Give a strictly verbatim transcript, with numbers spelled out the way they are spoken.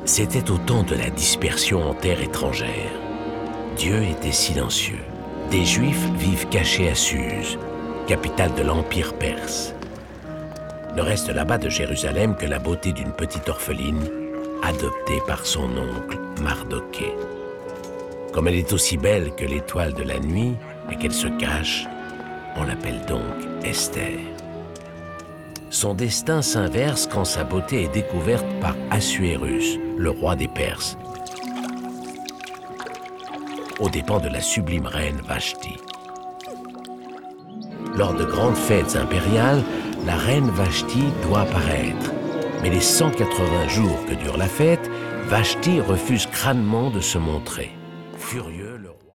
C'était au temps de la dispersion en terre étrangère. Dieu était silencieux. Des Juifs vivent cachés à Suse, capitale de l'Empire perse. Ne reste là-bas de Jérusalem que la beauté d'une petite orpheline, adoptée par son oncle Mardoché. Comme elle est aussi belle que l'étoile de la nuit et qu'elle se cache, on l'appelle donc Esther. Son destin s'inverse quand sa beauté est découverte par Assuérus, le roi des Perses, aux dépens de la sublime reine Vashti. Lors de grandes fêtes impériales, la reine Vashti doit paraître. Mais les cent quatre-vingts jours que dure la fête, Vashti refuse crânement de se montrer. Furieux,